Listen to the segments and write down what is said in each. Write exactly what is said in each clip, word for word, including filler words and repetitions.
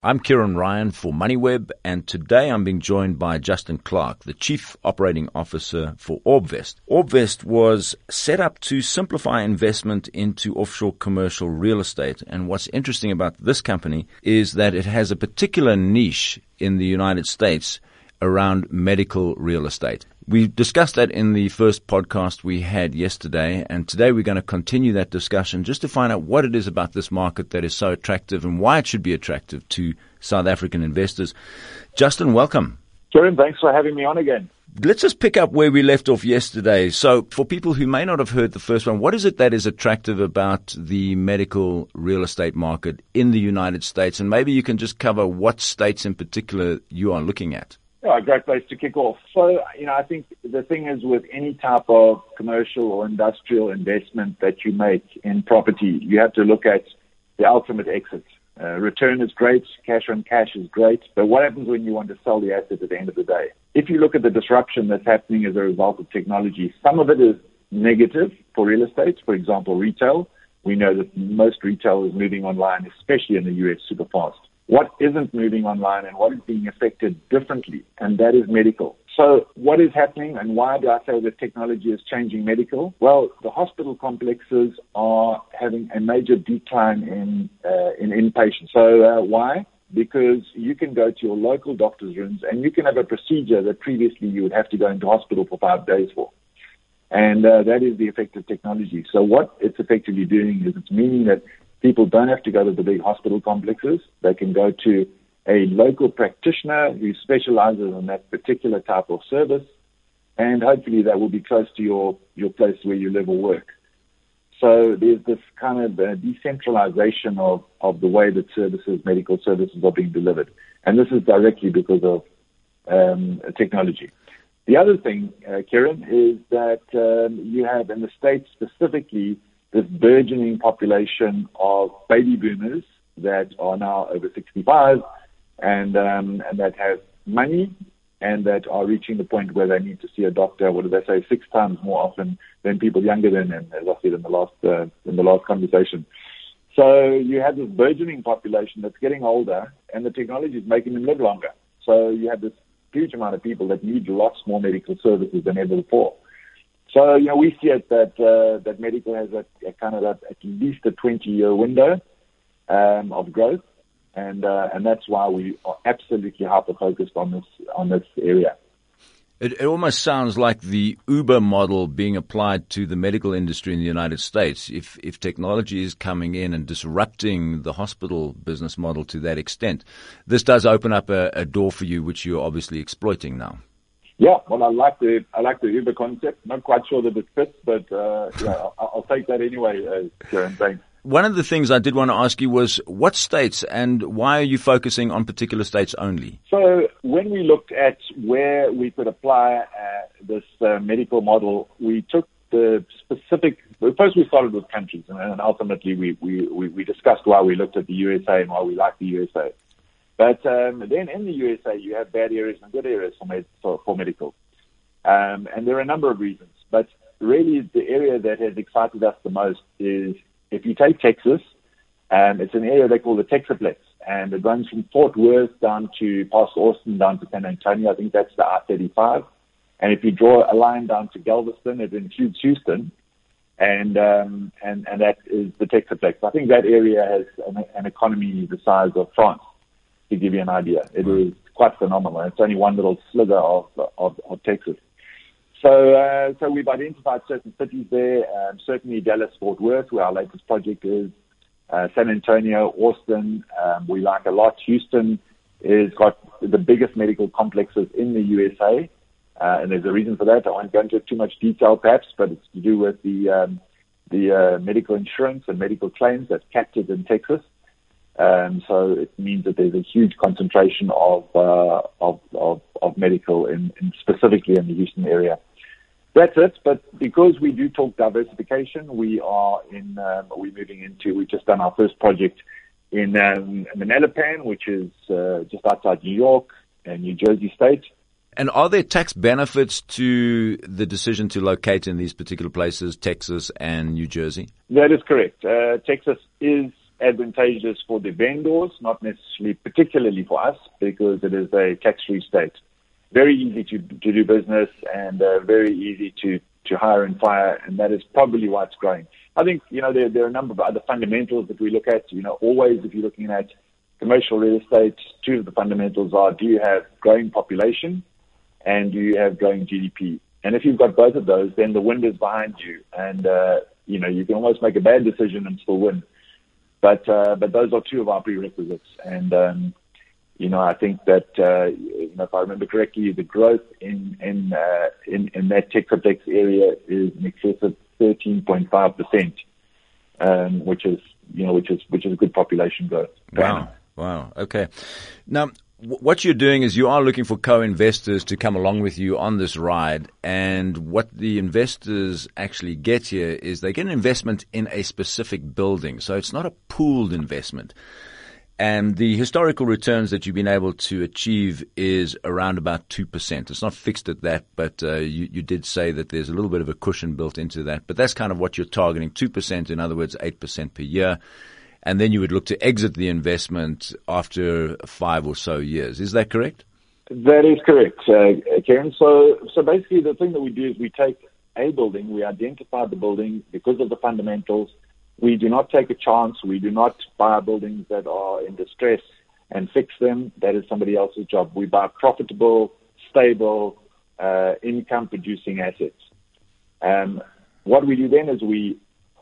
I'm Kieran Ryan for MoneyWeb, and today I'm being joined by Justin Clark, the Chief Operating Officer for Orbvest. Orbvest was set up to simplify investment into offshore commercial real estate, and what's interesting about this company is that it has a particular niche in the United States around medical real estate. We discussed that in the first podcast we had yesterday, and today we're going to continue that discussion just to find out what it is about this market that is so attractive and why it should be attractive to South African investors. Justin, welcome. Kieran, thanks for having me on again. Let's just pick up where we left off yesterday. So for people who may not have heard the first one, what is it that is attractive about the medical real estate market in the United States? And maybe you can just cover what states in particular you are looking at. Yeah, a great place to kick off. So, you know, I think the thing is with any type of commercial or industrial investment that you make in property, you have to look at the ultimate exit. Uh, return is great, cash on cash is great, but what happens when you want to sell the asset at the end of the day? If you look at the disruption that's happening as a result of technology, some of it is negative for real estate, for example, retail. We know that most retail is moving online, especially in the U S, super fast. What isn't moving online and what is being affected differently, and that is medical. So what is happening and why do I say that technology is changing medical? Well, the hospital complexes are having a major decline in uh, in inpatients. So uh, why? Because you can go to your local doctor's rooms and you can have a procedure that previously you would have to go into hospital for five days for. And uh, that is the effect of technology. So what it's effectively doing is it's meaning that people don't have to go to the big hospital complexes. They can go to a local practitioner who specializes in that particular type of service, and hopefully that will be close to your, your place where you live or work. So there's this kind of uh, decentralization of, of the way that services, medical services are being delivered. And this is directly because of um, technology. The other thing, uh, Kieran, is that um, you have in the States specifically this burgeoning population of baby boomers that are now over sixty-five and um, and that have money and that are reaching the point where they need to see a doctor, what do they say, six times more often than people younger than them, as I said in the last uh, in the last conversation. So you have this burgeoning population that's getting older, and the technology is making them live longer. So you have this huge amount of people that need lots more medical services than ever before. So, you know, we see it that uh, that medical has a, a kind of a, at least a twenty-year window um, of growth, and uh, and that's why we are absolutely hyper-focused on this on this area. It, it almost sounds like the Uber model being applied to the medical industry in the United States. If if technology is coming in and disrupting the hospital business model to that extent, this does open up a, a door for you, which you're obviously exploiting now. Yeah, well, I like the I like the Uber concept. Not quite sure that it fits, but uh, yeah, I'll, I'll take that anyway, uh, Kieran. Thanks. One of the things I did want to ask you was what states and why are you focusing on particular states only? So when we looked at where we could apply uh, this uh, medical model, we took the specific. First, we started with countries, and, and ultimately we, we we we discussed why we looked at the U S A and why we like the U S A. But um, then in the U S A, you have bad areas and good areas for, med- for, for medical. Um, and there are a number of reasons. But really the area that has excited us the most is if you take Texas, um, it's an area they call the Texaplex. And it runs from Fort Worth down to past Austin, down to San Antonio. I think that's the I thirty-five. And if you draw a line down to Galveston, it includes Houston. And, um, and, and that is the Texaplex. I think that area has an, an economy the size of France. To give you an idea, it is quite phenomenal. It's only one little sliver of of, of Texas. So, uh, so we've identified certain cities there. Um, certainly, Dallas, Fort Worth, where our latest project is. Uh, San Antonio, Austin, um, we like a lot. Houston is got the biggest medical complexes in the U S A, uh, and there's a reason for that. I won't go into too much detail, perhaps, but it's to do with the um, the uh, medical insurance and medical claims that's captured in Texas. Um, so it means that there's a huge concentration of uh, of, of of medical, in, in specifically in the Houston area. That's it. But because we do talk diversification, we are in um, we're moving into. We've just done our first project in um, Manalapan, which is uh, just outside New York and New Jersey State. And are there tax benefits to the decision to locate in these particular places, Texas and New Jersey? That is correct. Uh, Texas is advantageous for the vendors, not necessarily particularly for us, because it is a tax-free state. Very easy to, to do business and uh, very easy to, to hire and fire, and that is probably why it's growing. I think, you know, there, there are a number of other fundamentals that we look at. You know, always if you're looking at commercial real estate, two of the fundamentals are, do you have growing population and do you have growing G D P? And if you've got both of those, then the wind is behind you, and uh, you know, you can almost make a bad decision and still win. But uh, but those are two of our prerequisites, and um, you know, I think that uh, you know, if I remember correctly, the growth in in uh, in, in that Texoplex area is in excess of thirteen point five percent, um, which is you know which is which is a good population growth. Wow, wow, okay. Now, what you're doing is you are looking for co-investors to come along with you on this ride, and what the investors actually get here is they get an investment in a specific building. So it's not a pooled investment. And the historical returns that you've been able to achieve is around about two percent. It's not fixed at that, but uh, you, you did say that there's a little bit of a cushion built into that. But that's kind of what you're targeting, two percent, in other words, eight percent per year. And then you would look to exit the investment after five or so years. Is that correct? That is correct, uh, Karen. So, so basically the thing that we do is we take a building, we identify the building because of the fundamentals. We do not take a chance. We do not buy buildings that are in distress and fix them. That is somebody else's job. We buy profitable, stable, uh, income-producing assets. Um, what we do then is we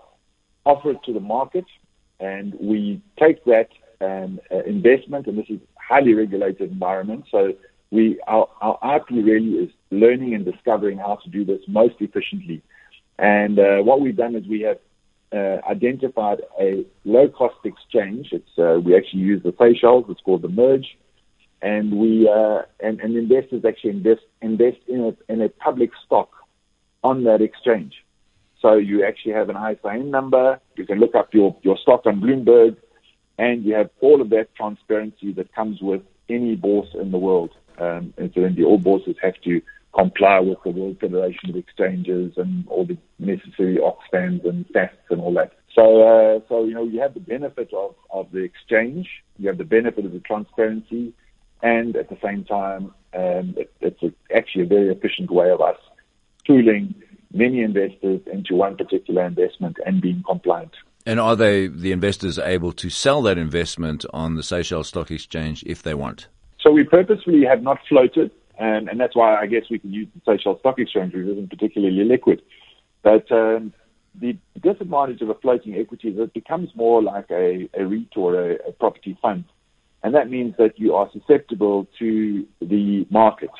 offer it to the market, and we take that um, uh, investment, and this is a highly regulated environment. So we our, our I P really is learning and discovering how to do this most efficiently. And uh, what we've done is we have Uh, identified a low-cost exchange. It's uh, we actually use the Seychelles. It's called the Merge, and we uh, and, and investors actually invest invest in a, in a public stock on that exchange. So you actually have an I S I N number. You can look up your your stock on Bloomberg, and you have all of that transparency that comes with any bourse in the world. Um, incidentally, all bourses have to comply with the World Federation of Exchanges and all the necessary Oxfams and S A Fs and all that. So, uh, so you know, you have the benefit of, of the exchange, you have the benefit of the transparency, and at the same time, um, it, it's a, actually a very efficient way of us pooling many investors into one particular investment and being compliant. And are they, the investors, able to sell that investment on the Seychelles Stock Exchange if they want? So we purposefully have not floated. And, and that's why I guess we can use the Seychelles Stock Exchange, which isn't particularly liquid. But um, the disadvantage of a floating equity is it becomes more like a, a REIT or a, a property fund. And that means that you are susceptible to the market.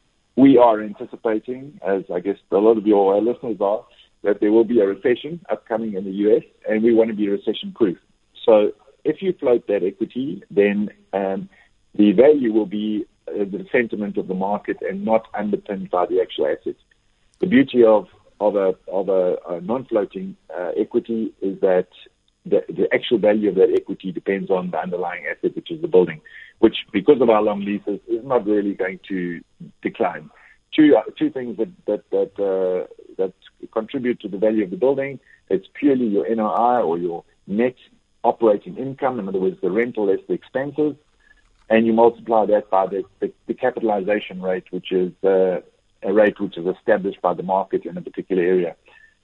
We are anticipating, as I guess a lot of your listeners are, that there will be a recession upcoming in the U S, and we want to be recession-proof. So if you float that equity, then um, the value will be the sentiment of the market and not underpinned by the actual assets. The beauty of of a of a, a non-floating uh, equity is that the, the actual value of that equity depends on the underlying asset, which is the building, which, because of our long leases, is not really going to decline. Two uh, two things that that that uh, that contribute to the value of the building. It's purely your N O I, or your net operating income. In other words, the rental less the expenses. And you multiply that by the, the, the capitalization rate, which is uh, a rate which is established by the market in a particular area.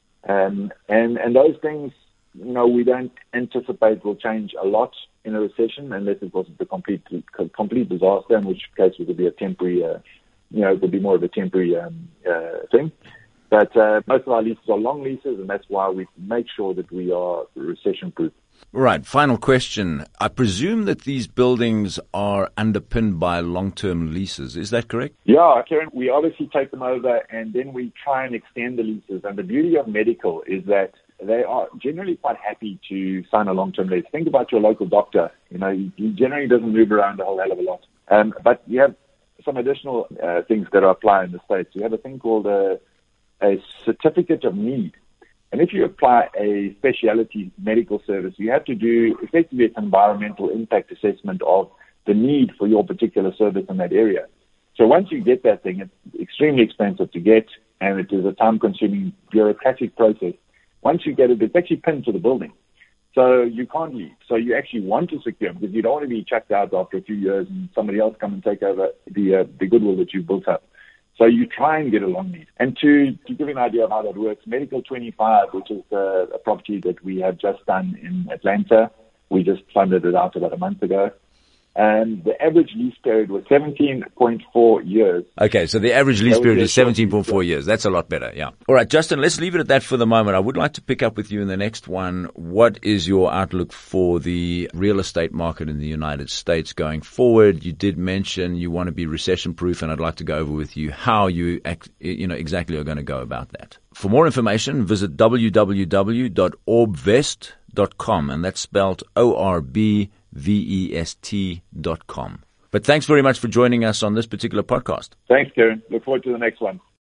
Um, and, and those things, you know, we don't anticipate will change a lot in a recession, unless it was a complete complete disaster, in which case it would be a temporary, uh, you know, it would be more of a temporary um, uh, thing. But uh, most of our leases are long leases, and that's why we make sure that we are recession-proof. Right. Final question. I presume that these buildings are underpinned by long-term leases. Is that correct? Yeah, Karen, we obviously take them over and then we try and extend the leases. And the beauty of medical is that they are generally quite happy to sign a long-term lease. Think about your local doctor. You know, he, he generally doesn't move around a whole hell of a lot. Um, but you have some additional uh, things that apply in the States. You have a thing called a, a certificate of need. And if you apply a specialty medical service, you have to do effectively an environmental impact assessment of the need for your particular service in that area. So once you get that thing, it's extremely expensive to get, and it is a time-consuming bureaucratic process. Once you get it, it's actually pinned to the building. So you can't leave. So you actually want to secure them because you don't want to be checked out after a few years and somebody else come and take over the uh, the goodwill that you built up. So you try and get a long lease. And to, to give you an idea of how that works, Medical twenty-five, which is uh, a property that we have just done in Atlanta, we just funded it out about a month ago. And the average lease period was seventeen point four years. Okay, so the average lease period is seventeen point four years. That's a lot better, yeah. All right, Justin, let's leave it at that for the moment. I would like to pick up with you in the next one. What is your outlook for the real estate market in the United States going forward? You did mention you want to be recession-proof, and I'd like to go over with you how you, you know, exactly are going to go about that. For more information, visit w w w dot orbvest dot com, and that's spelled O R B V E S T dot com. But thanks very much for joining us on this particular podcast. Thanks, Karen. Look forward to the next one.